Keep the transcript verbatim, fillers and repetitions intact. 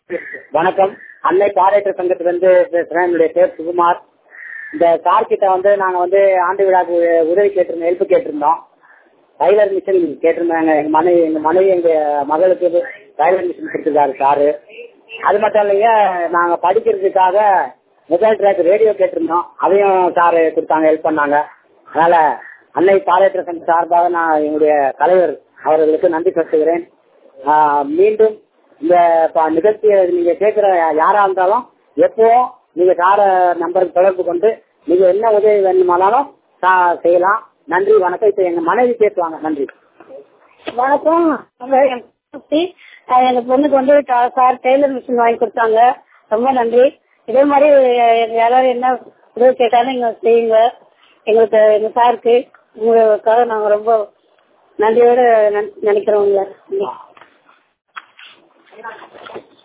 வணக்கம். அன்னை பாராட்டு சங்கத்திலிருந்து பேசுறேன். என்னுடைய பேர் சுகுமார். இந்த சார் கிட்ட வந்து நாங்க வந்து ஆண்டு விழாக்கு உதவி கேட்டிருந்தோம், ஹெல்ப் கேட்டிருந்தோம். டைலர் மிஷின் கேட்டிருந்தாங்க. எங்க மனைவி எங்க மனைவி எங்க மகளுக்கு டைலர் மிஷின் கொடுத்துருக்காரு சாரு. அது மட்டும் இல்லைங்க, நாங்க படிக்கிறதுக்காக மொபைல் ட்ராக் ரேடியோ கேட்டிருந்தோம், அதையும் சாரு கொடுத்தாங்க, ஹெல்ப் பண்ணாங்க. அதனால அன்னை பாராட்டு சங்க சார்பாக நான் எங்களுடைய தலைவர் அவர்களுக்கு நன்றி செலுத்துகிறேன். மீண்டும் இந்த நிகழ்ச்சியை நீங்க கேட்கிற யாரா இருந்தாலும் எப்பவும் நீங்க சார நம்பருக்கு தொடர்பு கொண்டு நீங்க என்ன உதவி வேணுமானாலும் செய்யலாம். நன்றி, வணக்கம். இப்ப எங்க மனைவி பேசுவாங்க. நன்றி. வணக்கம். எங்க பொண்ணுக்கு வந்து சார் டெய்லர் மிஷின் வாங்கி கொடுத்தாங்க, ரொம்ப நன்றி. இதே மாதிரி யாராவது என்ன உதவி கேட்டாலும் நீங்க செய்யுங்க. எங்களுக்கு எங்க சாருக்கு உங்களுக்காக நாங்க ரொம்ப நன்றியோட நினைக்கிறோம்.